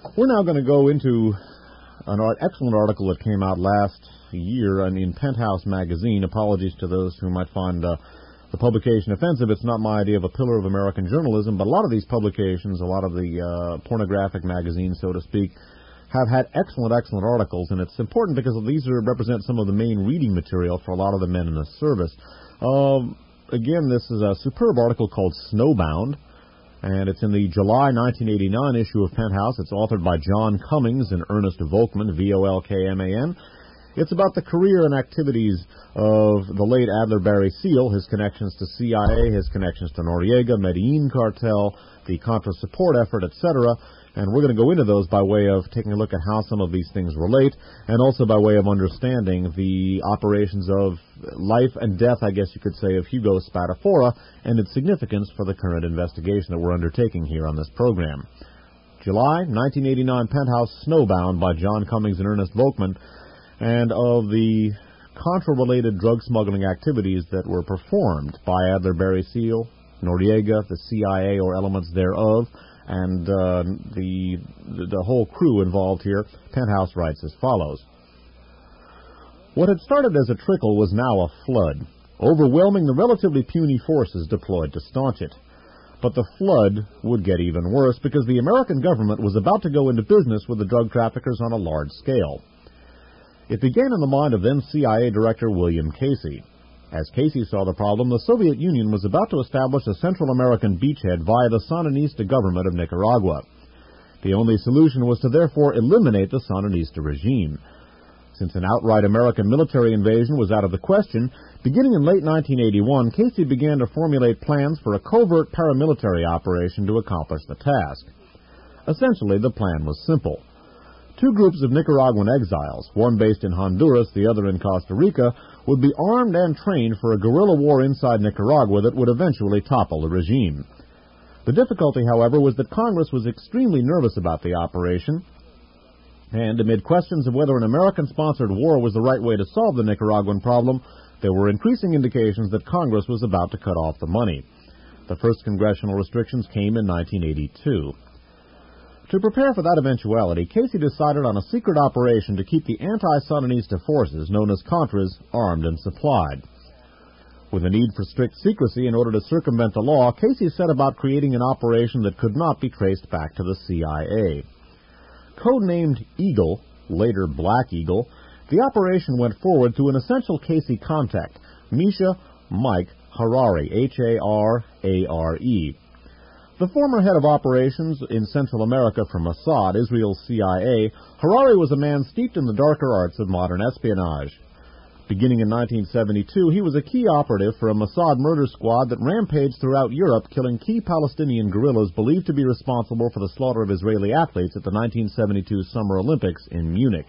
We're now going to go into an excellent article that came out last year in Penthouse magazine. Apologies to those who might find the publication offensive. It's not my idea of a pillar of American journalism, but a lot of these publications, a lot of the pornographic magazines, so to speak, have had excellent articles, and it's important because these represent some of the main reading material for a lot of the men in the service. Again, this is a superb article called Snowbound, and it's in the July 1989 issue of Penthouse. It's authored by John Cummings and Ernest Volkman, Volkman. It's about the career and activities of the late Adler Barry Seal, his connections to CIA, his connections to Noriega, Medellin cartel, the Contra support effort, etc., and we're going to go into those by way of taking a look at how some of these things relate, and also by way of understanding the operations of life and death, I guess you could say, of Hugo Spadafora and its significance for the current investigation that we're undertaking here on this program. July 1989 Penthouse, Snowbound by John Cummings and Ernest Volkman, and of the Contra-related drug smuggling activities that were performed by Adler Barry Seal, Noriega, the CIA or elements thereof, and the whole crew involved here. Penthouse writes as follows. What had started as a trickle was now a flood, overwhelming the relatively puny forces deployed to staunch it. But the flood would get even worse because the American government was about to go into business with the drug traffickers on a large scale. It began in the mind of then CIA Director William Casey. As Casey saw the problem, the Soviet Union was about to establish a Central American beachhead via the Sandinista government of Nicaragua. The only solution was to therefore eliminate the Sandinista regime. Since an outright American military invasion was out of the question, beginning in late 1981, Casey began to formulate plans for a covert paramilitary operation to accomplish the task. Essentially, the plan was simple. Two groups of Nicaraguan exiles, one based in Honduras, the other in Costa Rica, would be armed and trained for a guerrilla war inside Nicaragua that would eventually topple the regime. The difficulty, however, was that Congress was extremely nervous about the operation, and amid questions of whether an American-sponsored war was the right way to solve the Nicaraguan problem, there were increasing indications that Congress was about to cut off the money. The first congressional restrictions came in 1982. To prepare for that eventuality, Casey decided on a secret operation to keep the anti-Sandinista forces, known as Contras, armed and supplied. With a need for strict secrecy in order to circumvent the law, Casey set about creating an operation that could not be traced back to the CIA. Codenamed Eagle, later Black Eagle, the operation went forward through an essential Casey contact, Misha Mike Harari, Harare. The former head of operations in Central America for Mossad, Israel's CIA, Harari was a man steeped in the darker arts of modern espionage. Beginning in 1972, he was a key operative for a Mossad murder squad that rampaged throughout Europe, killing key Palestinian guerrillas believed to be responsible for the slaughter of Israeli athletes at the 1972 Summer Olympics in Munich.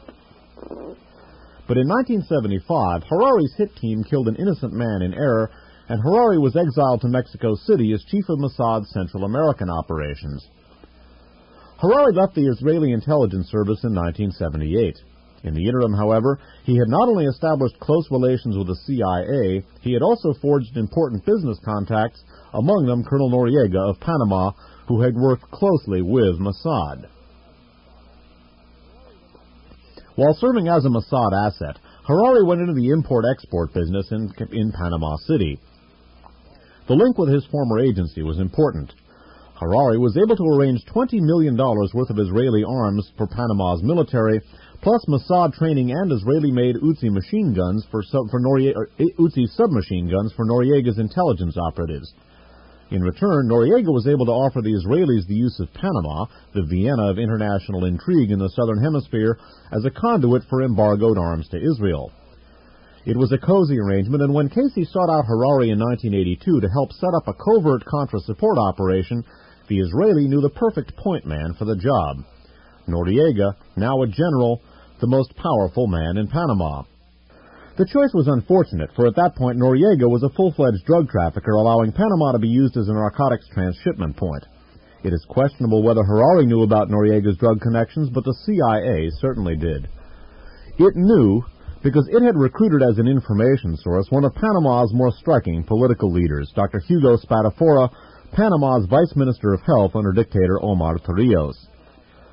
But in 1975, Harari's hit team killed an innocent man in error, and Harari was exiled to Mexico City as chief of Mossad's Central American operations. Harari left the Israeli intelligence service in 1978. In the interim, however, he had not only established close relations with the CIA, he had also forged important business contacts, among them Colonel Noriega of Panama, who had worked closely with Mossad. While serving as a Mossad asset, Harari went into the import-export business in Panama City. The link with his former agency was important. Harari was able to arrange $20 million worth of Israeli arms for Panama's military, plus Mossad training and Israeli-made Uzi machine guns Uzi submachine guns for Noriega's intelligence operatives. In return, Noriega was able to offer the Israelis the use of Panama, the Vienna of international intrigue in the Southern Hemisphere, as a conduit for embargoed arms to Israel. It was a cozy arrangement, and when Casey sought out Harari in 1982 to help set up a covert Contra support operation, the Israeli knew the perfect point man for the job. Noriega, now a general, the most powerful man in Panama. The choice was unfortunate, for at that point Noriega was a full-fledged drug trafficker, allowing Panama to be used as a narcotics transshipment point. It is questionable whether Harari knew about Noriega's drug connections, but the CIA certainly did. It knew because it had recruited as an information source one of Panama's more striking political leaders, Dr. Hugo Spadafora, Panama's Vice Minister of Health under dictator Omar Torrijos.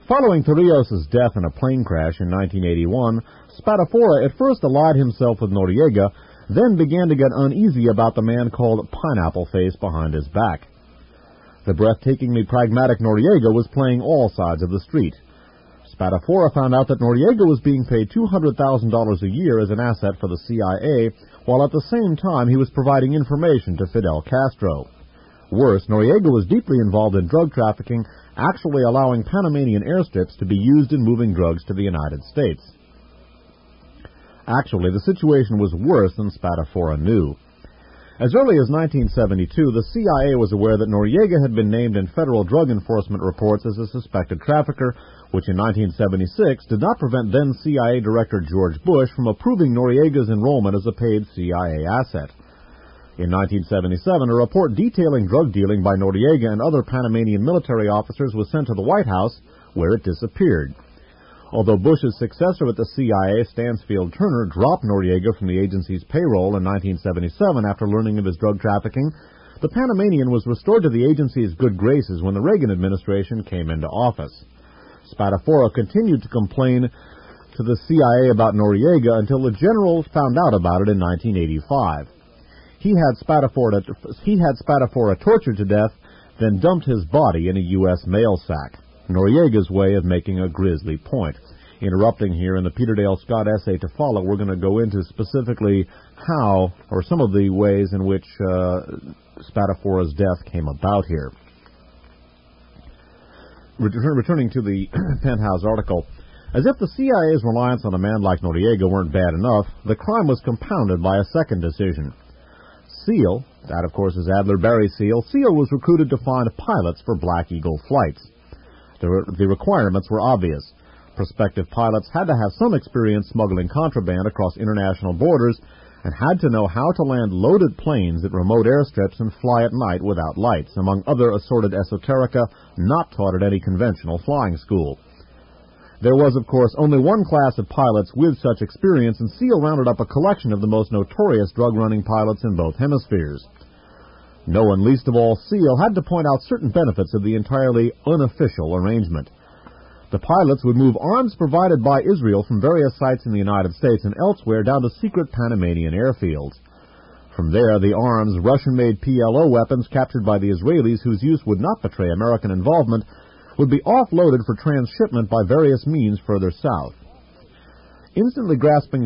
Following Torrijos' death in a plane crash in 1981, Spadafora at first allied himself with Noriega, then began to get uneasy about the man called Pineapple Face behind his back. The breathtakingly pragmatic Noriega was playing all sides of the street. Spadafora found out that Noriega was being paid $200,000 a year as an asset for the CIA, while at the same time he was providing information to Fidel Castro. Worse, Noriega was deeply involved in drug trafficking, actually allowing Panamanian airstrips to be used in moving drugs to the United States. Actually, the situation was worse than Spadafora knew. As early as 1972, the CIA was aware that Noriega had been named in federal drug enforcement reports as a suspected trafficker, which in 1976 did not prevent then CIA Director George Bush from approving Noriega's enrollment as a paid CIA asset. In 1977, a report detailing drug dealing by Noriega and other Panamanian military officers was sent to the White House, where it disappeared. Although Bush's successor at the CIA, Stansfield Turner, dropped Noriega from the agency's payroll in 1977 after learning of his drug trafficking, the Panamanian was restored to the agency's good graces when the Reagan administration came into office. Spadafora continued to complain to the CIA about Noriega until the generals found out about it in 1985. He had Spadafora tortured to death, then dumped his body in a U.S. mail sack. Noriega's way of making a grisly point. Interrupting here in the Peter Dale Scott essay to follow, we're going to go into specifically how, or some of the ways in which Spadafora's death came about here. Returning to the Penthouse article, as if the CIA's reliance on a man like Noriega weren't bad enough, the crime was compounded by a second decision. Seal, that of course is Adler Barry Seal, Seal was recruited to find pilots for Black Eagle flights. The requirements were obvious. Prospective pilots had to have some experience smuggling contraband across international borders and had to know how to land loaded planes at remote airstrips and fly at night without lights, among other assorted esoterica not taught at any conventional flying school. There was, of course, only one class of pilots with such experience, and Seal rounded up a collection of the most notorious drug-running pilots in both hemispheres. No one, least of all Seal, had to point out certain benefits of the entirely unofficial arrangement. The pilots would move arms provided by Israel from various sites in the United States and elsewhere down to secret Panamanian airfields. From there, the arms, Russian-made PLO weapons captured by the Israelis whose use would not betray American involvement, would be offloaded for transshipment by various means further south. Instantly grasping the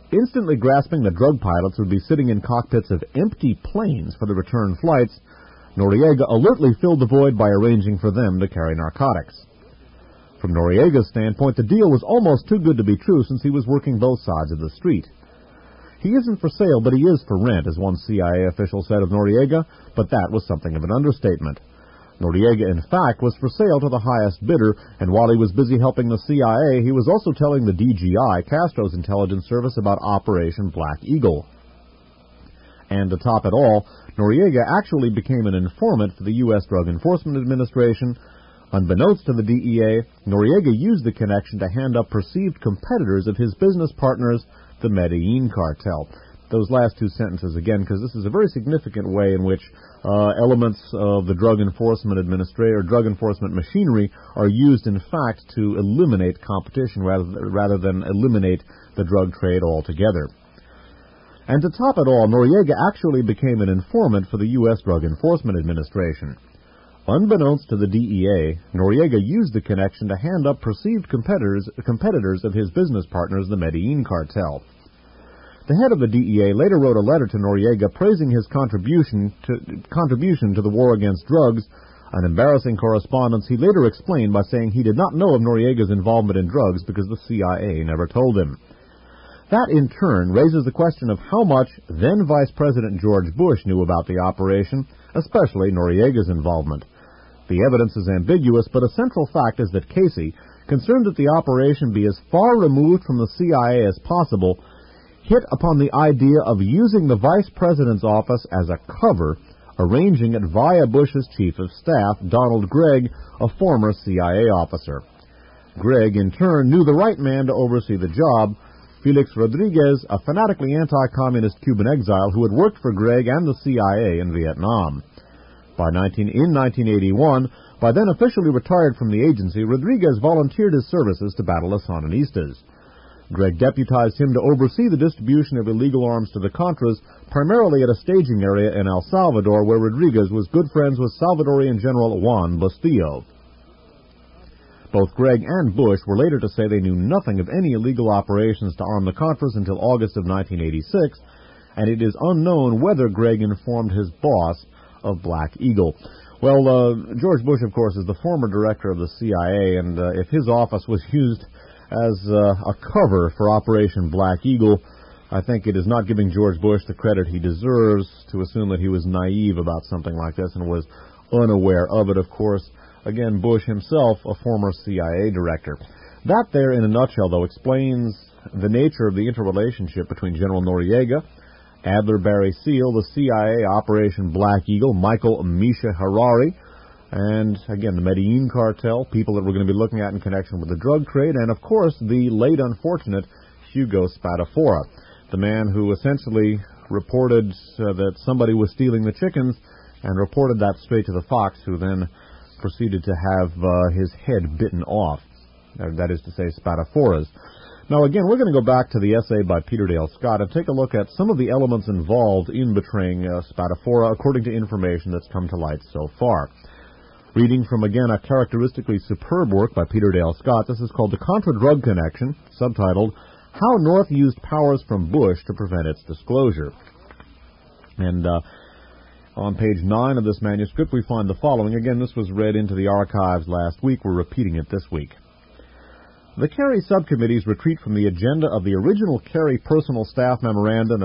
drug pilots would be sitting in cockpits of empty planes for the return flights. Noriega alertly filled the void by arranging for them to carry narcotics. From Noriega's standpoint, the deal was almost too good to be true since he was working both sides of the street. He isn't for sale, but he is for rent, as one CIA official said of Noriega, but that was something of an understatement. Noriega, in fact, was for sale to the highest bidder, and while he was busy helping the CIA, he was also telling the DGI, Castro's intelligence service, about Operation Black Eagle. And to top it all, Noriega actually became an informant for the U.S. Drug Enforcement Administration. Unbeknownst to the DEA, Noriega used the connection to hand up perceived competitors of his business partners, the Medellin cartel. Those last two sentences again, because this is a very significant way in which elements of the drug enforcement machinery are used, in fact, to eliminate competition rather than eliminate the drug trade altogether. And to top it all, Noriega actually became an informant for the U.S. Drug Enforcement Administration. Unbeknownst to the DEA, Noriega used the connection to hand up perceived competitors of his business partners, the Medellin cartel. The head of the DEA later wrote a letter to Noriega praising his contribution to the war against drugs, an embarrassing correspondence he later explained by saying he did not know of Noriega's involvement in drugs because the CIA never told him. That, in turn, raises the question of how much then Vice President George Bush knew about the operation, especially Noriega's involvement. The evidence is ambiguous, but a central fact is that Casey, concerned that the operation be as far removed from the CIA as possible, hit upon the idea of using the Vice President's office as a cover, arranging it via Bush's Chief of Staff, Donald Gregg, a former CIA officer. Gregg, in turn, knew the right man to oversee the job, Felix Rodriguez, a fanatically anti-communist Cuban exile who had worked for Gregg and the CIA in Vietnam. In 1981, by then officially retired from the agency, Rodriguez volunteered his services to battle the Sandinistas. Gregg deputized him to oversee the distribution of illegal arms to the Contras, primarily at a staging area in El Salvador, where Rodriguez was good friends with Salvadorian General Juan Bustillo. Both Gregg and Bush were later to say they knew nothing of any illegal operations to arm the Contras until August of 1986, and it is unknown whether Gregg informed his boss of Black Eagle. Well, George Bush, of course, is the former director of the CIA, and if his office was used as a cover for Operation Black Eagle, I think it is not giving George Bush the credit he deserves to assume that he was naive about something like this and was unaware of it. Of course, again, Bush himself, a former CIA director. That there, in a nutshell, though, explains the nature of the interrelationship between General Noriega, Adler Barry Seal, the CIA Operation Black Eagle, Michael Misha Harari, and, again, the Medellin cartel, people that we're going to be looking at in connection with the drug trade, and, of course, the late unfortunate Hugo Spadafora, the man who essentially reported that somebody was stealing the chickens and reported that straight to the Fox, who then proceeded to have his head bitten off. That is to say, Spadafora's. Now, again, we're going to go back to the essay by Peter Dale Scott and take a look at some of the elements involved in betraying Spadafora, according to information that's come to light so far. Reading from, again, a characteristically superb work by Peter Dale Scott, this is called The Contra-Drug Connection, subtitled, How North Used Powers from Bush to Prevent Its Disclosure. And on page 9 of this manuscript, we find the following. Again, this was read into the archives last week. We're repeating it this week. The Kerry Subcommittee's retreat from the agenda of the original Kerry Personal Staff Memorandum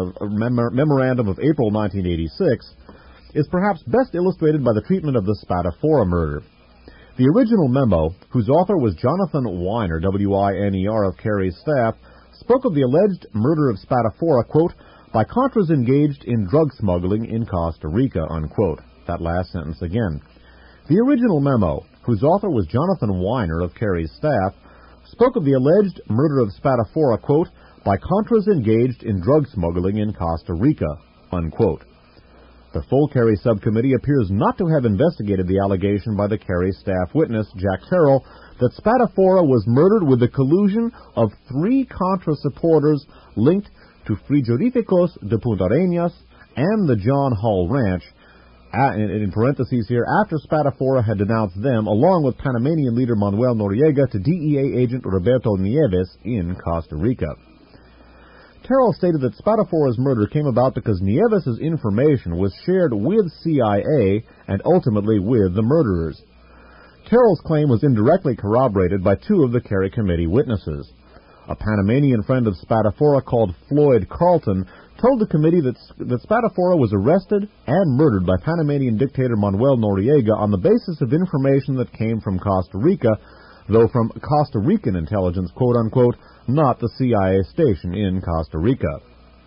of April 1986 is perhaps best illustrated by the treatment of the Spadafora murder. The original memo, whose author was Jonathan Weiner, W-I-N-E-R, of Kerry's staff, spoke of the alleged murder of Spadafora, quote, by Contras engaged in drug smuggling in Costa Rica, unquote. That last sentence again. The original memo, whose author was Jonathan Weiner of Kerry's staff, spoke of the alleged murder of Spadafora, quote, by Contras engaged in drug smuggling in Costa Rica, unquote. The full Kerry subcommittee appears not to have investigated the allegation by the Kerry staff witness, Jack Terrell, that Spadafora was murdered with the collusion of 3 Contra supporters linked to Frigorificos de Punta Arenas and the John Hall Ranch, in parentheses here, after Spadafora had denounced them, along with Panamanian leader Manuel Noriega, to DEA agent Roberto Nieves in Costa Rica. Terrell stated that Spadafora's murder came about because Nieves' information was shared with CIA and ultimately with the murderers. Terrell's claim was indirectly corroborated by 2 of the Kerry Committee witnesses. A Panamanian friend of Spadafora called Floyd Carlton told the committee that Spadafora was arrested and murdered by Panamanian dictator Manuel Noriega on the basis of information that came from Costa Rica, though from Costa Rican intelligence, quote-unquote, not the CIA station in Costa Rica.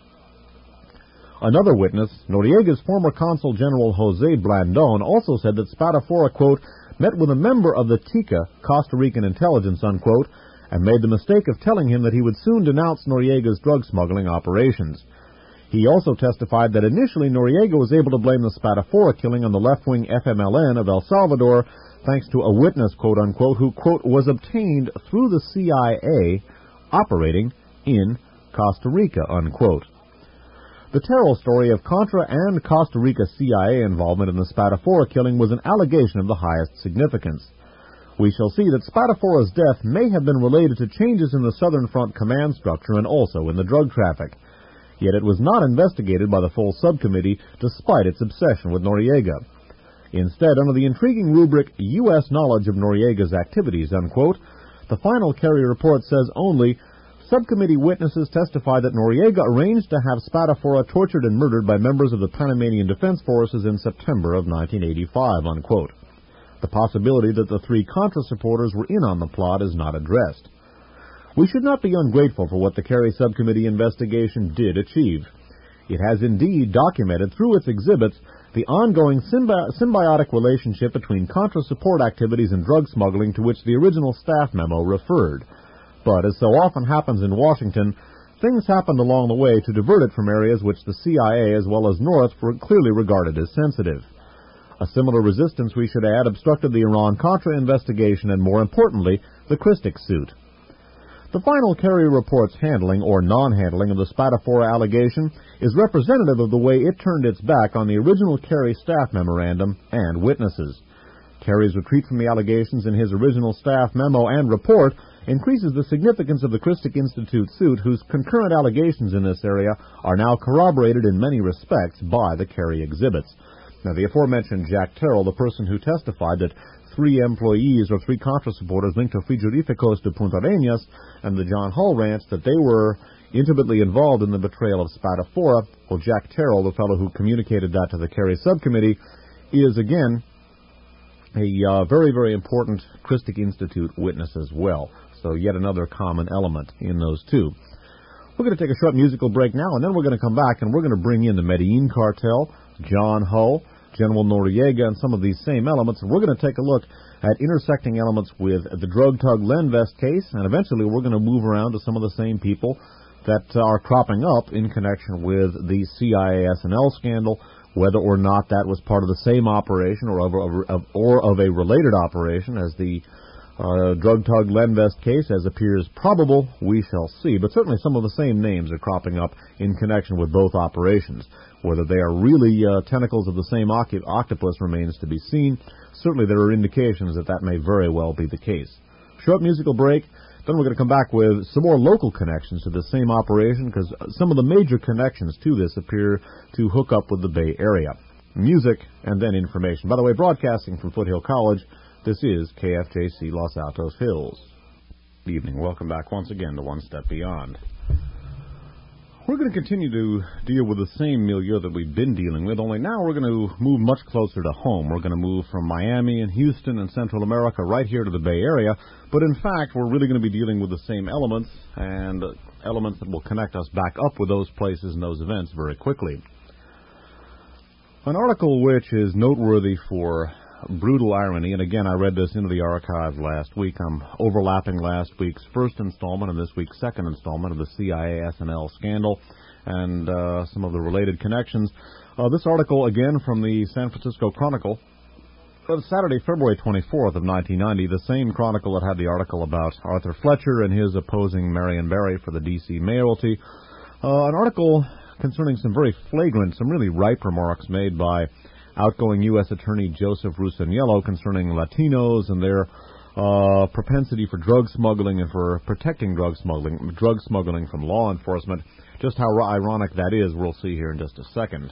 Another witness, Noriega's former consul general Jose Blandon, also said that Spadafora, quote, met with a member of the TICA, Costa Rican intelligence, unquote, and made the mistake of telling him that he would soon denounce Noriega's drug smuggling operations. He also testified that initially Noriega was able to blame the Spadafora killing on the left-wing FMLN of El Salvador, thanks to a witness, quote-unquote, who, quote, was obtained through the CIA operating in Costa Rica, unquote. The Terrell story of Contra and Costa Rica CIA involvement in the Spadafora killing was an allegation of the highest significance. We shall see that Spadafora's death may have been related to changes in the Southern Front command structure and also in the drug traffic. Yet it was not investigated by the full subcommittee, despite its obsession with Noriega. Instead, under the intriguing rubric, U.S. knowledge of Noriega's activities, unquote, the final Kerry report says only, subcommittee witnesses testify that Noriega arranged to have Spadafora tortured and murdered by members of the Panamanian Defense Forces in September of 1985, unquote. The possibility that the 3 Contra supporters were in on the plot is not addressed. We should not be ungrateful for what the Kerry Subcommittee investigation did achieve. It has indeed documented through its exhibits the ongoing symbiotic relationship between Contra support activities and drug smuggling to which the original staff memo referred. But, as so often happens in Washington, things happened along the way to divert it from areas which the CIA as well as North clearly regarded as sensitive. A similar resistance, we should add, obstructed the Iran-Contra investigation and, more importantly, the Christic suit. The final Kerry report's handling or non-handling of the Spadafora allegation is representative of the way it turned its back on the original Kerry staff memorandum and witnesses. Kerry's retreat from the allegations in his original staff memo and report increases the significance of the Christic Institute suit, whose concurrent allegations in this area are now corroborated in many respects by the Kerry exhibits. Now, the aforementioned Jack Terrell, the person who testified that three employees or three Contra supporters linked to Frigoríficos de Punta Arenas and the John Hull Ranch, that they were intimately involved in the betrayal of Spadafora. Well, Jack Terrell, the fellow who communicated that to the Kerry subcommittee, is again a very, very important Christic Institute witness as well. So yet another common element in those two. We're going to take a short musical break now, and then we're going to come back and we're going to bring in the Medellin cartel, John Hull, General Noriega, and some of these same elements, and we're going to take a look at intersecting elements with the drug tug Lenvest case, and eventually we're going to move around to some of the same people that are cropping up in connection with the CIA S&L scandal, whether or not that was part of the same operation or of a related operation as the drug tug Lenvest case, as appears probable, we shall see. But certainly some of the same names are cropping up in connection with both operations. Whether they are really tentacles of the same octopus remains to be seen. Certainly there are indications that that may very well be the case. Short musical break. Then we're going to come back with some more local connections to the same operation, because some of the major connections to this appear to hook up with the Bay Area. Music and then information. By the way, broadcasting from Foothill College, this is KFJC Los Altos Hills. Good evening. Welcome back once again to One Step Beyond. We're going to continue to deal with the same milieu that we've been dealing with, only now we're going to move much closer to home. We're going to move from Miami and Houston and Central America right here to the Bay Area, but in fact we're really going to be dealing with the same elements, and elements that will connect us back up with those places and those events very quickly. An article which is noteworthy for brutal irony, and again, I read this into the archive last week. I'm overlapping last week's first installment and this week's second installment of the CIA S&L scandal and some of the related connections. This article, again, from the San Francisco Chronicle, of Saturday, February 24th of 1990, the same Chronicle that had the article about Arthur Fletcher and his opposing Marion Barry for the D.C. mayoralty. An article concerning some very flagrant, some really ripe remarks made by outgoing U.S. Attorney Joseph Rusaniello concerning Latinos and their propensity for drug smuggling and for protecting drug smuggling from law enforcement. Just how ironic that is, we'll see here in just a second.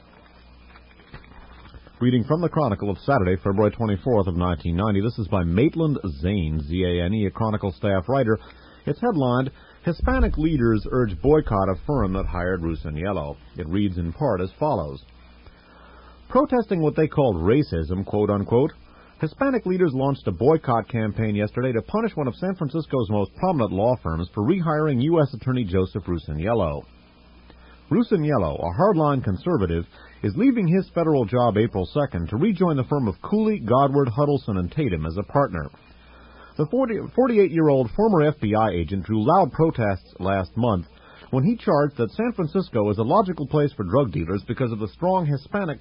Reading from the Chronicle of Saturday, February 24th of 1990, this is by Maitland Zane, Z-A-N-E, a Chronicle staff writer. It's headlined, Hispanic Leaders Urge Boycott of Firm That Hired Rusaniello. It reads in part as follows. Protesting what they called racism, quote-unquote, Hispanic leaders launched a boycott campaign yesterday to punish one of San Francisco's most prominent law firms for rehiring U.S. Attorney Joseph Rusaniello. Rusaniello, a hardline conservative, is leaving his federal job April 2nd to rejoin the firm of Cooley, Godward, Huddleston, and Tatum as a partner. The 48-year-old former FBI agent drew loud protests last month when he charged that San Francisco is a logical place for drug dealers because of the strong Hispanic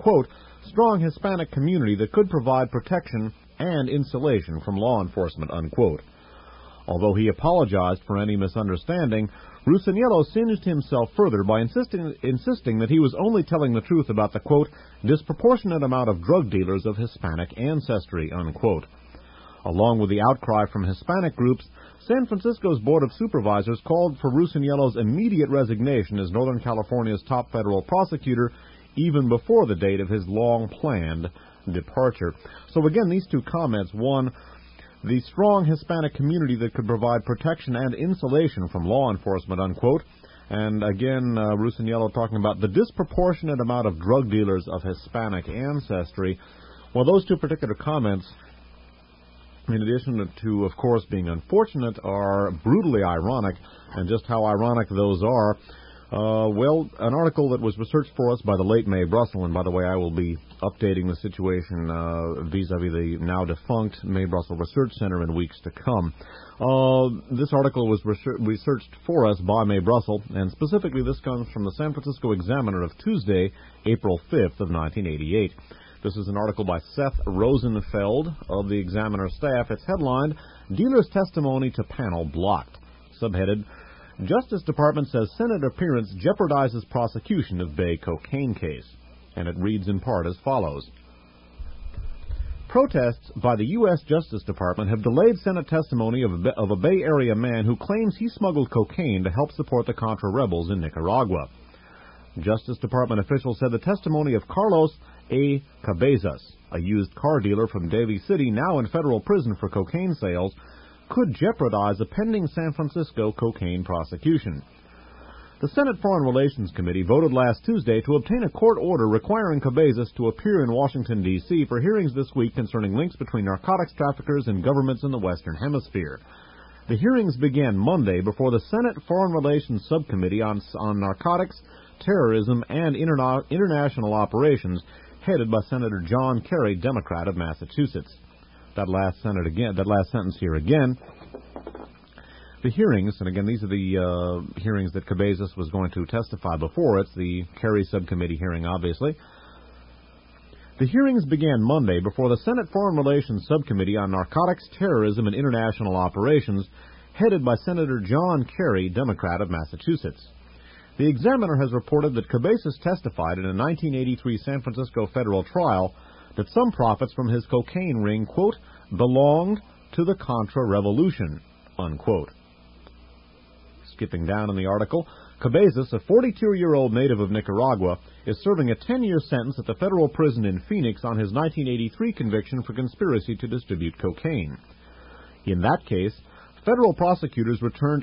community that could provide protection and insulation from law enforcement, unquote. Although he apologized for any misunderstanding, Rusaniello singed himself further by insisting that he was only telling the truth about the, quote, disproportionate amount of drug dealers of Hispanic ancestry, unquote. Along with the outcry from Hispanic groups, San Francisco's Board of Supervisors called for Rusaniello's immediate resignation as Northern California's top federal prosecutor, even before the date of his long-planned departure. So again, these two comments, one, the strong Hispanic community that could provide protection and insulation from law enforcement, unquote, and again, Rusaniello talking about the disproportionate amount of drug dealers of Hispanic ancestry. Well, those two particular comments, in addition to, of course, being unfortunate, are brutally ironic, and just how ironic those are. Well, an article that was researched for us by the late Mae Brussell, and by the way, I will be updating the situation vis-a-vis the now-defunct Mae Brussell Research Center in weeks to come. This article was researched for us by Mae Brussell, and specifically this comes from the San Francisco Examiner of Tuesday, April 5th of 1988. This is an article by Seth Rosenfeld of the Examiner staff. It's headlined, Dealer's Testimony to Panel Blocked. Subheaded, Justice Department says Senate appearance jeopardizes prosecution of Bay cocaine case. And it reads in part as follows. Protests by the U.S. Justice Department have delayed Senate testimony of a Bay Area man who claims he smuggled cocaine to help support the Contra rebels in Nicaragua. Justice Department officials said the testimony of Carlos A. Cabezas, a used car dealer from Daly City now in federal prison for cocaine sales, could jeopardize a pending San Francisco cocaine prosecution. The Senate Foreign Relations Committee voted last Tuesday to obtain a court order requiring Cabezas to appear in Washington, D.C. for hearings this week concerning links between narcotics traffickers and governments in the Western Hemisphere. The hearings began Monday before the Senate Foreign Relations Subcommittee on Narcotics, Terrorism, and International Operations, headed by Senator John Kerry, Democrat of Massachusetts. That last sentence here again. The hearings, and again, these are the hearings that Cabezas was going to testify before. It's the Kerry Subcommittee hearing, obviously. The hearings began Monday before the Senate Foreign Relations Subcommittee on Narcotics, Terrorism, and International Operations, headed by Senator John Kerry, Democrat of Massachusetts. The Examiner has reported that Cabezas testified in a 1983 San Francisco federal trial that some profits from his cocaine ring, quote, belonged to the Contra Revolution, unquote. Skipping down in the article, Cabezas, a 42-year-old native of Nicaragua, is serving a 10-year sentence at the federal prison in Phoenix on his 1983 conviction for conspiracy to distribute cocaine. In that case, federal prosecutors returned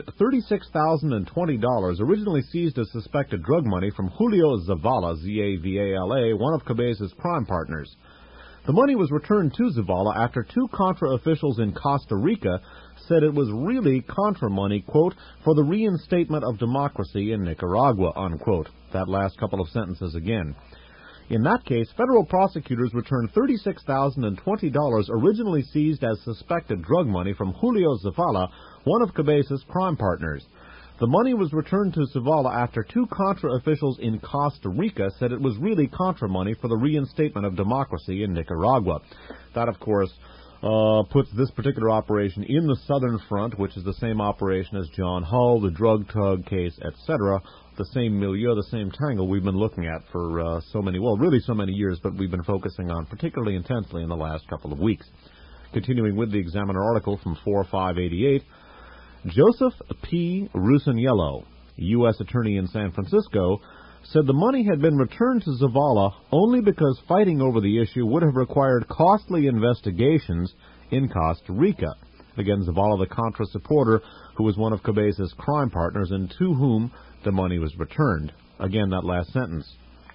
$36,020 originally seized as suspected drug money from Julio Zavala, Z-A-V-A-L-A, one of Cabezas' crime partners. The money was returned to Zavala after two Contra officials in Costa Rica said it was really Contra money, quote, for the reinstatement of democracy in Nicaragua, unquote. That last couple of sentences again. In that case, federal prosecutors returned $36,020 originally seized as suspected drug money from Julio Zavala, one of Cabezas' crime partners. The money was returned to Zavala after two Contra officials in Costa Rica said it was really Contra money for the reinstatement of democracy in Nicaragua. That, of course, puts this particular operation in the Southern Front, which is the same operation as John Hull, the drug tug case, etc., the same milieu, the same tangle we've been looking at for so many years, but we've been focusing on particularly intensely in the last couple of weeks. Continuing with the Examiner article from 4/5/88, Joseph P. Rusaniello, U.S. Attorney in San Francisco, said the money had been returned to Zavala only because fighting over the issue would have required costly investigations in Costa Rica. Again, Zavala, the Contra supporter, who was one of Cabezas' crime partners and to whom the money was returned. Again, that last sentence.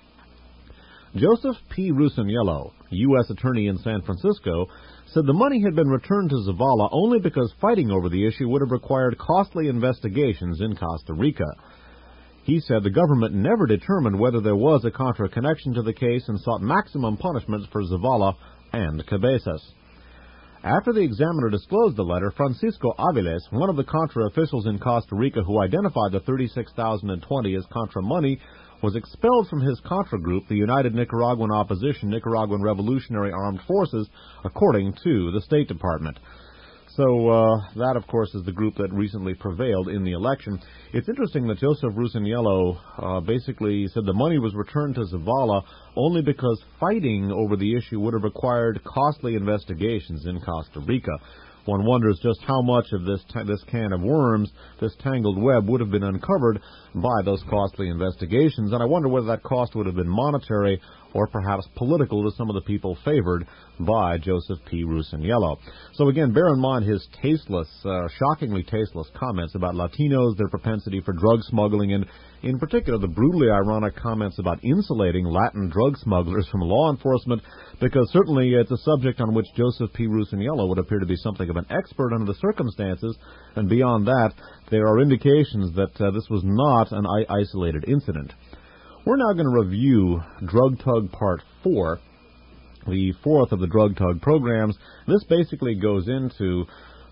Joseph P. Rusaniello, U.S. Attorney in San Francisco, said the money had been returned to Zavala only because fighting over the issue would have required costly investigations in Costa Rica. He said the government never determined whether there was a Contra connection to the case and sought maximum punishments for Zavala and Cabezas. After the Examiner disclosed the letter, Francisco Aviles, one of the Contra officials in Costa Rica who identified the $36,020 as Contra money, was expelled from his Contra group, the United Nicaraguan Opposition Nicaraguan Revolutionary Armed Forces, according to the State Department. So that, of course, is the group that recently prevailed in the election. It's interesting that Joseph Rusaniello basically said the money was returned to Zavala only because fighting over the issue would have required costly investigations in Costa Rica. One wonders just how much of this can of worms, this tangled web, would have been uncovered by those costly investigations, and I wonder whether that cost would have been monetary or perhaps political to some of the people favored by Joseph P. Rusaniello. So again, bear in mind his tasteless, shockingly tasteless comments about Latinos, their propensity for drug smuggling, and in particular the brutally ironic comments about insulating Latin drug smugglers from law enforcement, because certainly it's a subject on which Joseph P. Rusaniello would appear to be something of an expert under the circumstances, and beyond that, there are indications that this was not an isolated incident. We're now going to review Drug Tug Part 4, the fourth of the Drug Tug programs. This basically goes into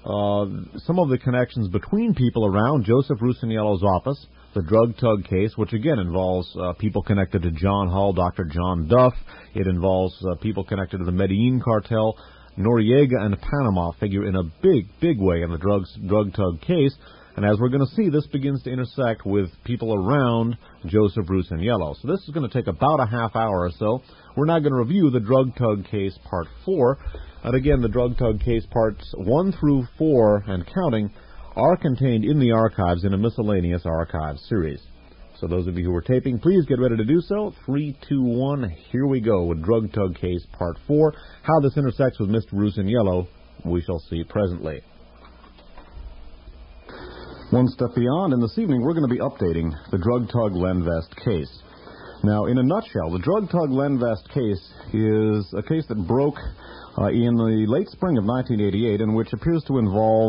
some of the connections between people around Joseph Rusaniello's office, the drug tug case, which again involves people connected to John Hull, Dr. John Duff. It involves people connected to the Medellin cartel. Noriega and Panama figure in a big way in the drug tug case. And as we're going to see, this begins to intersect with people around Joseph Rusaniello. So this is going to take about a half hour or so. We're now going to review the drug tug case part 4. And again, the drug tug case parts 1 through 4 and counting are contained in the archives in a miscellaneous archives series. So those of you who are taping, please get ready to do so. 3, 2, 1, here we go with drug tug case part 4. How this intersects with Mr. Rusaniello, we shall see presently. One step beyond, and this evening we're going to be updating the drug tug Lenvest case. Now, in a nutshell, the drug tug Lenvest case is a case that broke in the late spring of 1988, and which appears to involve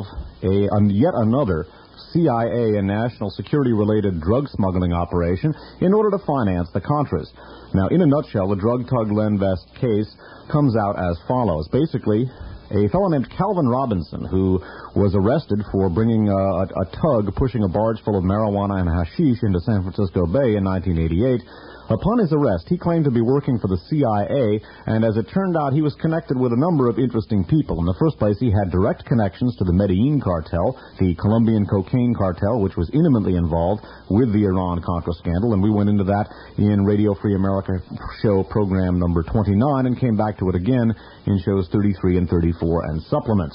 yet another CIA and national security-related drug smuggling operation in order to finance the Contras. Now, in a nutshell, the drug tug Lenvest case comes out as follows. Basically, a fellow named Calvin Robinson, who was arrested for bringing a tug pushing a barge full of marijuana and hashish into San Francisco Bay in 1988. Upon his arrest, he claimed to be working for the CIA, and as it turned out, he was connected with a number of interesting people. In the first place, he had direct connections to the Medellin cartel, the Colombian cocaine cartel, which was intimately involved with the Iran-Contra scandal, and we went into that in Radio Free America show program number 29 and came back to it again in shows 33 and 34 and supplements.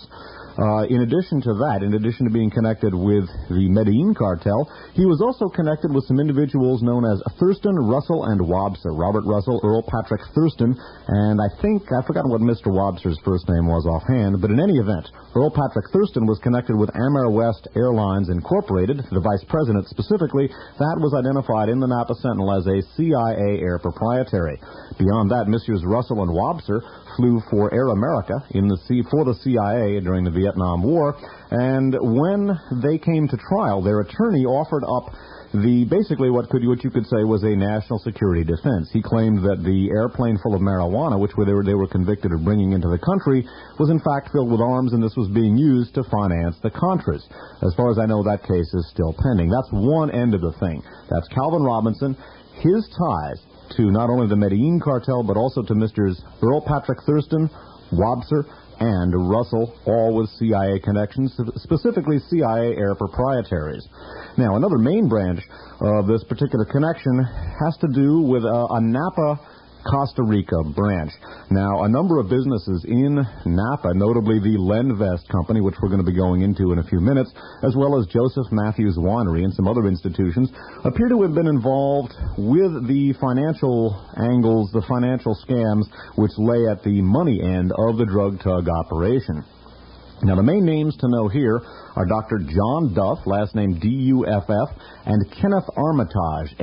In addition to that, in addition to being connected with the Medellin cartel, he was also connected with some individuals known as Thurston, Russell, and Wobser. Robert Russell, Earl Patrick Thurston, and I've forgotten what Mr. Wobser's first name was offhand, but in any event, Earl Patrick Thurston was connected with Amer West Airlines Incorporated, the vice president specifically. That was identified in the Napa Sentinel as a CIA air proprietary. Beyond that, Messrs. Russell and Wobser flew for Air America for the CIA during the Vietnam War, and when they came to trial, their attorney offered up basically what you could say was a national security defense. He claimed that the airplane full of marijuana, which they were convicted of bringing into the country, was in fact filled with arms, and this was being used to finance the Contras. As far as I know, that case is still pending. That's one end of the thing. That's Calvin Robinson, his ties to not only the Medellin cartel, but also to Mr. Earl Patrick Thurston, Wobser, and Russell, all with CIA connections, specifically CIA air proprietaries. Now, another main branch of this particular connection has to do with a Napa, Costa Rica branch. Now, a number of businesses in Napa, notably the Lenvest Company, which we're going to be going into in a few minutes, as well as Joseph Matthews Winery and some other institutions, appear to have been involved with the financial angles, the financial scams, which lay at the money end of the drug tug operation. Now, the main names to know here are Dr. John Duff, last name D-U-F-F, and Kenneth Armitage,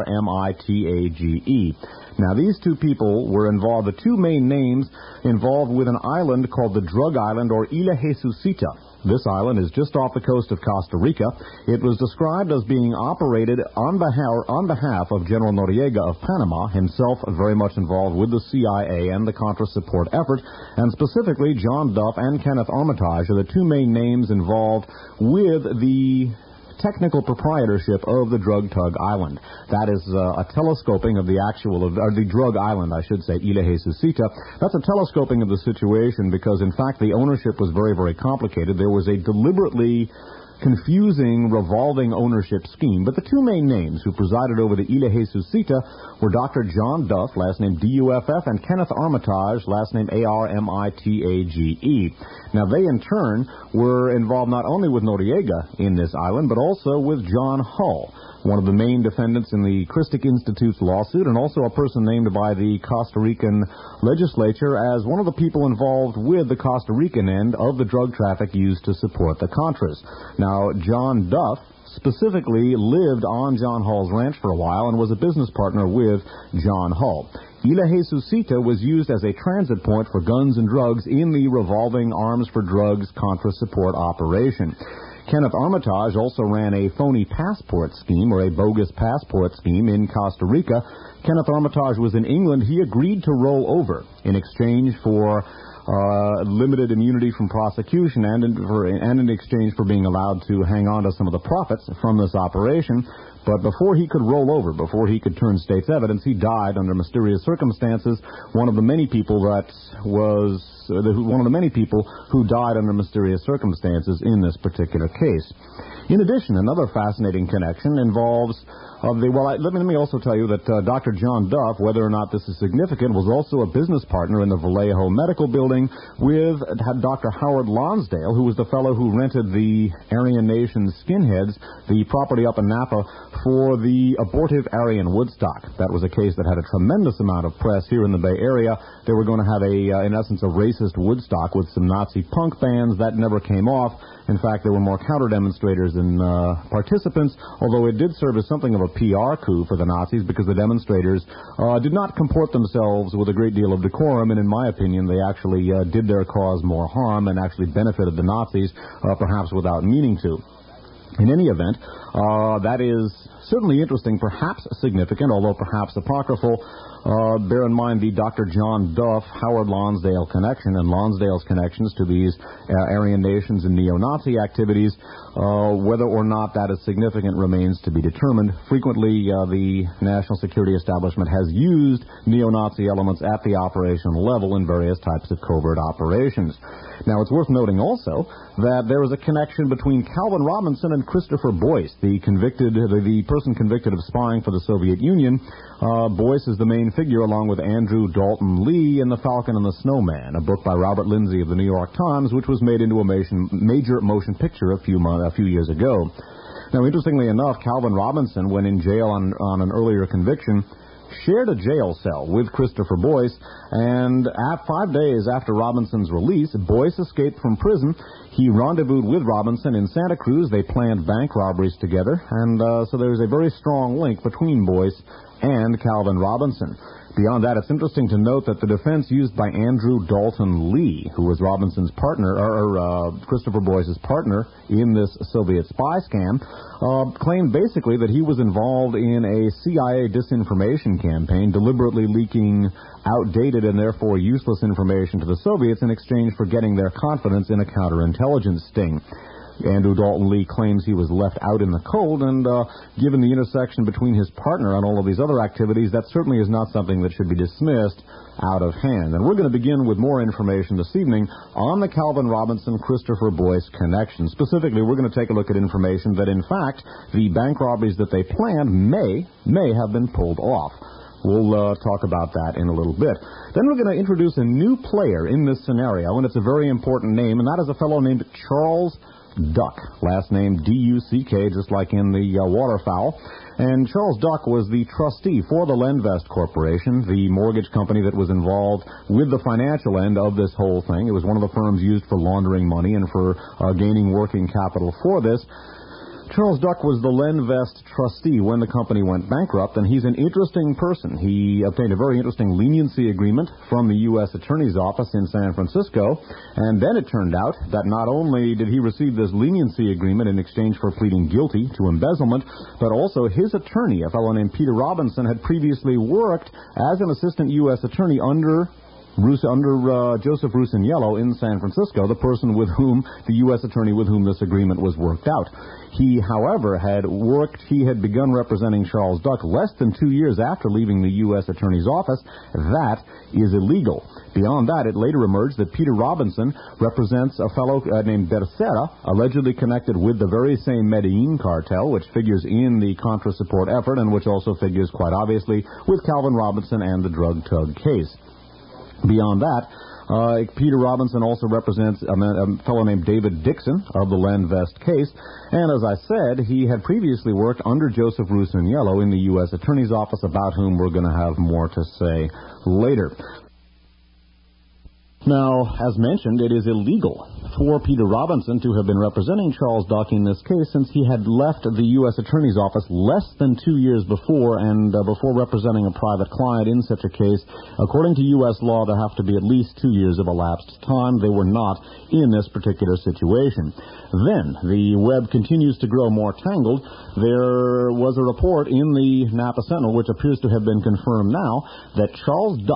A-R-M-I-T-A-G-E. Now, these two people were involved, the two main names involved with an island called the Drug Island, or Isla Jesusita. This island is just off the coast of Costa Rica. It was described as being operated on behalf of General Noriega of Panama, himself very much involved with the CIA and the Contra support effort, and specifically John Duff and Kenneth Armitage are the two main names involved with the technical proprietorship of the drug tug island. That is a telescoping of the drug island, I should say, Isla Jesusita. That's a telescoping of the situation because, in fact, the ownership was very, very complicated. There was a deliberately confusing revolving ownership scheme, but the two main names who presided over the Isla Jesusita were Dr. John Duff, last name D-U-F-F, and Kenneth Armitage, last name A-R-M-I-T-A-G-E. Now, they in turn were involved not only with Noriega in this island, but also with John Hull, one of the main defendants in the Christic Institute's lawsuit, and also a person named by the Costa Rican legislature as one of the people involved with the Costa Rican end of the drug traffic used to support the Contras. Now, John Duff specifically lived on John Hull's ranch for a while and was a business partner with John Hull. Isla Jesusita was used as a transit point for guns and drugs in the revolving Arms for Drugs Contra support operation. Kenneth Armitage also ran a phony passport scheme, or a bogus passport scheme, in Costa Rica. Kenneth Armitage was in England. He agreed to roll over in exchange for limited immunity from prosecution and in exchange for being allowed to hang on to some of the profits from this operation. But before he could roll over, before he could turn state's evidence, he died under mysterious circumstances. One of the many people who died under mysterious circumstances in this particular case. In addition, another fascinating connection involves let me also tell you that Dr. John Duff, whether or not this is significant, was also a business partner in the Vallejo Medical Building with Dr. Howard Lonsdale, who was the fellow who rented the Aryan Nation skinheads the property up in Napa for the abortive Aryan Woodstock. That was a case that had a tremendous amount of press here in the Bay Area. They were going to have in essence, a racist Woodstock with some Nazi punk bands. That never came off. In fact, there were more counter-demonstrators than participants, although it did serve as something of a PR coup for the Nazis because the demonstrators did not comport themselves with a great deal of decorum, and in my opinion, they actually did their cause more harm and actually benefited the Nazis, perhaps without meaning to. In any event, that is certainly interesting, perhaps significant, although perhaps apocryphal. Bear in mind the Dr. John Duff, Howard Lonsdale connection and Lonsdale's connections to these Aryan nations and neo-Nazi activities. Whether or not that is significant remains to be determined. Frequently, the national security establishment has used neo-Nazi elements at the operational level in various types of covert operations. Now, it's worth noting also that there is a connection between Calvin Robinson and Christopher Boyce, the person convicted of spying for the Soviet Union. Boyce is the main figure, along with Andrew Dalton Lee in The Falcon and the Snowman, a book by Robert Lindsay of the New York Times, which was made into a major motion picture a few years ago. Now, interestingly enough, Calvin Robinson, when in jail on an earlier conviction, shared a jail cell with Christopher Boyce, and 5 days after Robinson's release, Boyce escaped from prison. He rendezvoused with Robinson in Santa Cruz. They planned bank robberies together, and so there's a very strong link between Boyce and Calvin Robinson. Beyond that, it's interesting to note that the defense used by Andrew Dalton Lee, who was Robinson's partner, or Christopher Boyce's partner in this Soviet spy scam, claimed basically that he was involved in a CIA disinformation campaign, deliberately leaking outdated and therefore useless information to the Soviets in exchange for getting their confidence in a counterintelligence sting. Andrew Dalton Lee claims he was left out in the cold, and given the intersection between his partner and all of these other activities, that certainly is not something that should be dismissed out of hand. And we're going to begin with more information this evening on the Calvin Robinson-Christopher Boyce connection. Specifically, we're going to take a look at information that, in fact, the bank robberies that they planned may have been pulled off. We'll talk about that in a little bit. Then we're going to introduce a new player in this scenario, and it's a very important name, and that is a fellow named Charles Duck, last name D-U-C-K, just like in the waterfowl. And Charles Duck was the trustee for the Lenvest Corporation, the mortgage company that was involved with the financial end of this whole thing. It was one of the firms used for laundering money and for gaining working capital for this. Charles Duck was the Lenvest trustee when the company went bankrupt, and he's an interesting person. He obtained a very interesting leniency agreement from the U.S. Attorney's Office in San Francisco, and then it turned out that not only did he receive this leniency agreement in exchange for pleading guilty to embezzlement, but also his attorney, a fellow named Peter Robinson, had previously worked as an assistant U.S. attorney under Joseph Rusaniello in San Francisco, the person with whom, the U.S. attorney with whom this agreement was worked out. He, however, had begun representing Charles Duck less than 2 years after leaving the U.S. attorney's office. That is illegal. Beyond that, it later emerged that Peter Robinson represents a fellow named Becerra, allegedly connected with the very same Medellin cartel, which figures in the Contra support effort and which also figures quite obviously with Calvin Robinson and the drug tug case. Beyond that, Peter Robinson also represents a fellow named David Dixon of the Lenvest case, and as I said, he had previously worked under Joseph Rusaniello in the U.S. Attorney's Office, about whom we're going to have more to say later. Now, as mentioned, it is illegal for Peter Robinson to have been representing Charles Duck in this case, since he had left the U.S. Attorney's Office less than 2 years before, and before representing a private client in such a case. According to U.S. law, there have to be at least 2 years of elapsed time. They were not in this particular situation. Then, the web continues to grow more tangled. There was a report in the Napa Sentinel, which appears to have been confirmed now, that Charles Duck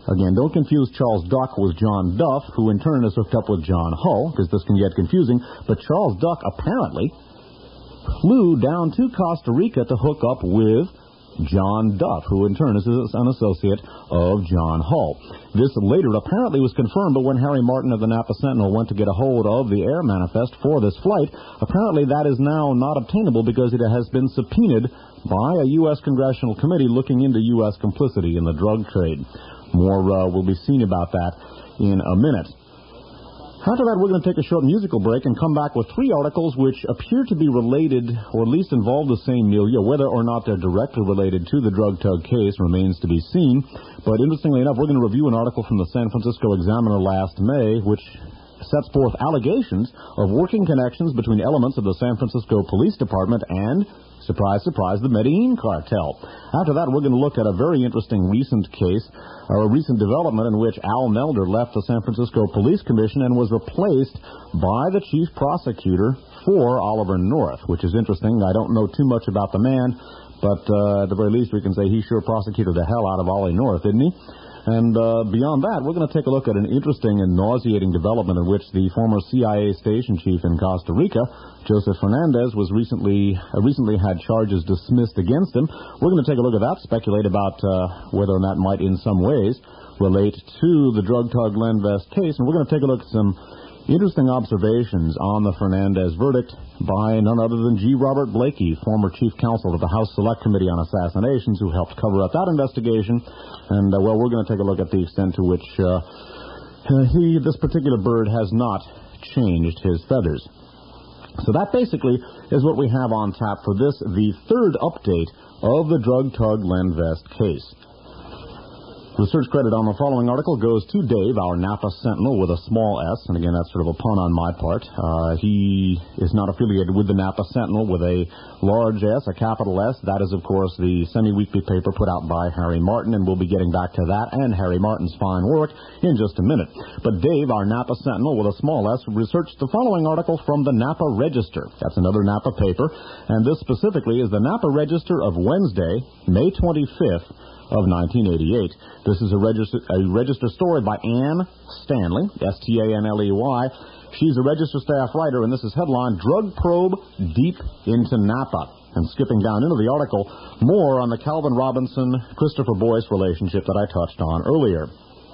Again, don't confuse Charles Duck with John Duff, who in turn is hooked up with John Hull, because this can get confusing. But Charles Duck apparently flew down to Costa Rica to hook up with John Duff, who in turn is an associate of John Hull. This later apparently was confirmed, but when Harry Martin of the Napa Sentinel went to get a hold of the air manifest for this flight, apparently that is now not obtainable because it has been subpoenaed by a U.S. congressional committee looking into U.S. complicity in the drug trade. More will be seen about that in a minute. After that, we're going to take a short musical break and come back with three articles which appear to be related, or at least involve the same milieu. Whether or not they're directly related to the drug tug case remains to be seen. But interestingly enough, we're going to review an article from the San Francisco Examiner last May, which sets forth allegations of working connections between elements of the San Francisco Police Department and, surprise, surprise, the Medellin cartel. After that, we're going to look at a very interesting recent case, or a recent development in which Al Melder left the San Francisco Police Commission and was replaced by the chief prosecutor for Oliver North, which is interesting. I don't know too much about the man, but at the very least we can say he sure prosecuted the hell out of Ollie North, didn't he? And beyond that, we're going to take a look at an interesting and nauseating development in which the former CIA station chief in Costa Rica, Joseph Fernandez, was recently had charges dismissed against him. We're going to take a look at that, speculate about whether or not it might in some ways relate to the drug tug Len Vest case, and we're going to take a look at some interesting observations on the Fernandez verdict by none other than G. Robert Blakey, former chief counsel of the House Select Committee on Assassinations, who helped cover up that investigation. And, we're going to take a look at the extent to which this particular bird has not changed his feathers. So that basically is what we have on tap for this, the third update of the drug tug Len Vest case. Research credit on the following article goes to Dave, our Napa Sentinel, with a small s, and again, that's sort of a pun on my part. He is not affiliated with the Napa Sentinel with a large S, a capital S. That is, of course, the semi-weekly paper put out by Harry Martin, and we'll be getting back to that and Harry Martin's fine work in just a minute. But Dave, our Napa Sentinel, with a small s, researched the following article from the Napa Register. That's another Napa paper, and this specifically is the Napa Register of Wednesday, May 25th, of 1988. This is a register story by Ann Stanley, S-T-A-N-L-E-Y. She's a register staff writer, and this is headline, Drug Probe Deep into Napa. And skipping down into the article, more on the Calvin Robinson-Christopher Boyce relationship that I touched on earlier.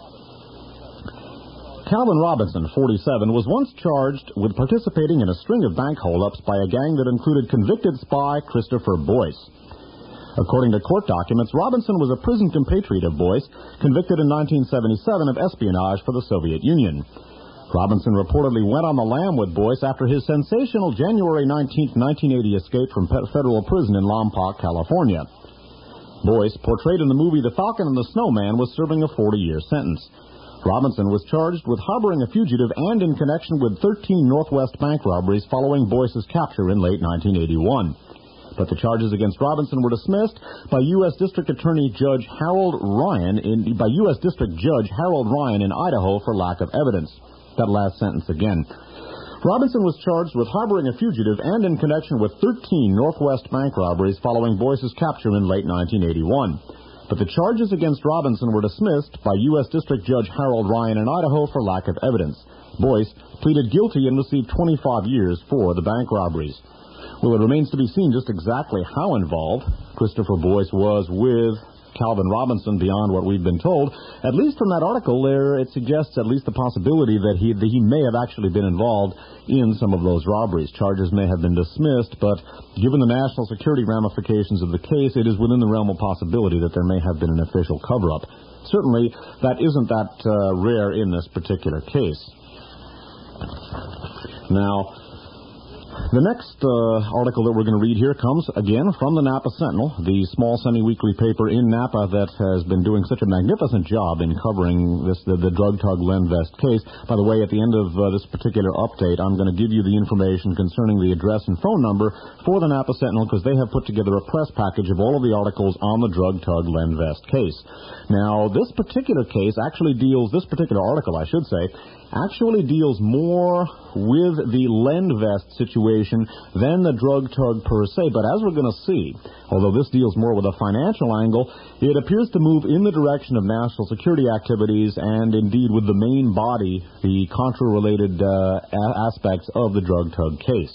Calvin Robinson, 47, was once charged with participating in a string of bank holdups by a gang that included convicted spy Christopher Boyce. According to court documents, Robinson was a prison compatriot of Boyce, convicted in 1977 of espionage for the Soviet Union. Robinson reportedly went on the lam with Boyce after his sensational January 19, 1980 escape from federal prison in Lompoc, California. Boyce, portrayed in the movie The Falcon and the Snowman, was serving a 40-year sentence. Robinson was charged with harboring a fugitive and in connection with 13 Northwest bank robberies following Boyce's capture in late 1981. But the charges against Robinson were dismissed by U.S. District Judge Harold Ryan in Idaho for lack of evidence. That last sentence again. Robinson was charged with harboring a fugitive and in connection with 13 Northwest bank robberies following Boyce's capture in late 1981. But the charges against Robinson were dismissed by U.S. District Judge Harold Ryan in Idaho for lack of evidence. Boyce pleaded guilty and received 25 years for the bank robberies. Well, it remains to be seen just exactly how involved Christopher Boyce was with Calvin Robinson beyond what we've been told. At least from that article there, it suggests at least the possibility that he may have actually been involved in some of those robberies. Charges may have been dismissed, but given the national security ramifications of the case, it is within the realm of possibility that there may have been an official cover-up. Certainly, that isn't that rare in this particular case. Now, the next article that we're going to read here comes, again, from the Napa Sentinel, the small semi-weekly paper in Napa that has been doing such a magnificent job in covering the drug tug Len Vest case. By the way, at the end of this particular update, I'm going to give you the information concerning the address and phone number for the Napa Sentinel because they have put together a press package of all of the articles on the drug tug Len Vest case. Now, this particular article, I should say, actually deals more with the LendVest situation than the drug tug per se. But as we're going to see, although this deals more with a financial angle, it appears to move in the direction of national security activities and indeed with the main body, the Contra-related aspects of the drug tug case.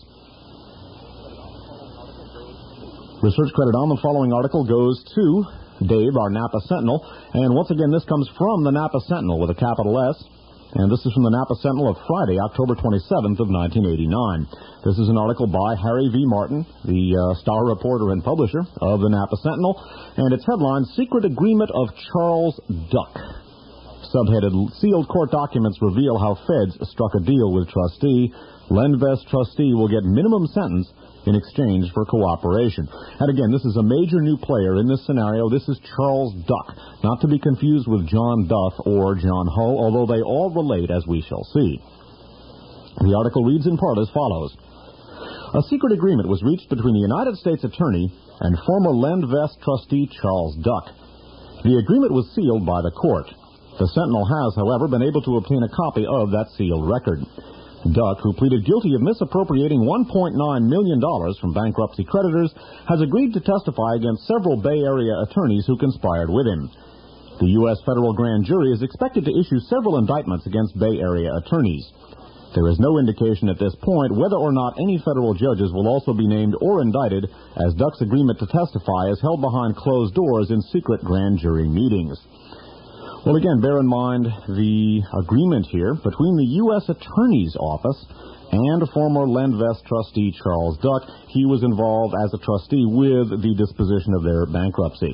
Research credit on the following article goes to Dave, our Napa Sentinel. And once again, this comes from the Napa Sentinel with a capital S. And this is from the Napa Sentinel of Friday, October 27th of 1989. This is an article by Harry V. Martin, the star reporter and publisher of the Napa Sentinel. And its headline, Secret Agreement of Charles Duck. Subheaded, Sealed Court Documents Reveal How Feds Struck a Deal with Trustee. LendVest Trustee will get minimum sentence in exchange for cooperation. And again, this is a major new player in this scenario. This is Charles Duck, not to be confused with John Duff or John Ho, although they all relate, as we shall see. The article reads in part as follows. A secret agreement was reached between the United States Attorney and former LendVest trustee Charles Duck. The agreement was sealed by the court. The Sentinel has, however, been able to obtain a copy of that sealed record. Duck, who pleaded guilty of misappropriating $1.9 million from bankruptcy creditors, has agreed to testify against several Bay Area attorneys who conspired with him. The U.S. federal grand jury is expected to issue several indictments against Bay Area attorneys. There is no indication at this point whether or not any federal judges will also be named or indicted, as Duck's agreement to testify is held behind closed doors in secret grand jury meetings. Well, again, bear in mind the agreement here between the U.S. Attorney's Office and former LendVest trustee Charles Duck. He was involved as a trustee with the disposition of their bankruptcy.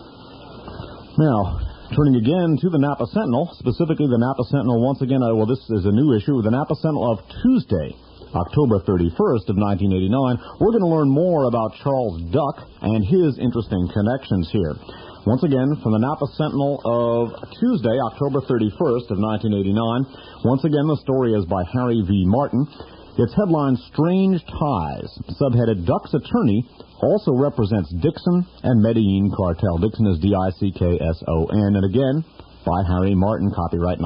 Now, turning again to the Napa Sentinel, specifically the Napa Sentinel, once again, this is a new issue, the Napa Sentinel of Tuesday, October 31st of 1989. We're going to learn more about Charles Duck and his interesting connections here. Once again, from the Napa Sentinel of Tuesday, October 31st of 1989. Once again, the story is by Harry V. Martin. Its headline, Strange Ties. Subheaded, Duck's attorney also represents Dixon and Medellin cartel. Dixon is D-I-C-K-S-O-N. And again, by Harry Martin, copyright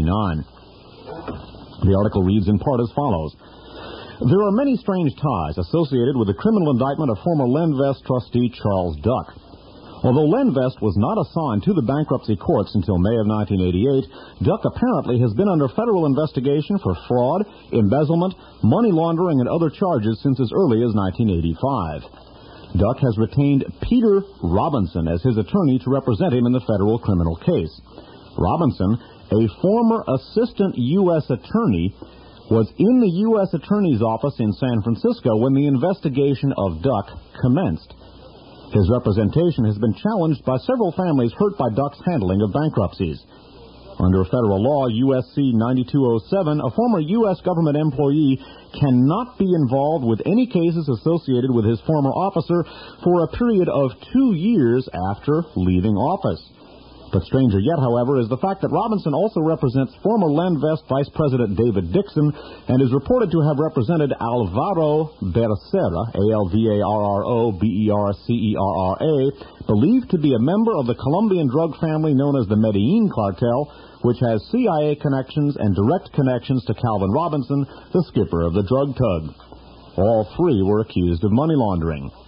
1989. The article reads in part as follows. There are many strange ties associated with the criminal indictment of former LendVest trustee Charles Duck. Although LendVest was not assigned to the bankruptcy courts until May of 1988, Duck apparently has been under federal investigation for fraud, embezzlement, money laundering, and other charges since as early as 1985. Duck has retained Peter Robinson as his attorney to represent him in the federal criminal case. Robinson, a former assistant U.S. attorney, was in the U.S. Attorney's Office in San Francisco when the investigation of Duck commenced. His representation has been challenged by several families hurt by Duck's handling of bankruptcies. Under federal law, USC 9207, a former U.S. government employee cannot be involved with any cases associated with his former officer for a period of 2 years after leaving office. But stranger yet, however, is the fact that Robinson also represents former LendVest Vice President David Dixon and is reported to have represented Alvaro Becerra, A-L-V-A-R-R-O-B-E-R-C-E-R-R-A, believed to be a member of the Colombian drug family known as the Medellin cartel, which has CIA connections and direct connections to Calvin Robinson, the skipper of the drug tug. All three were accused of money laundering.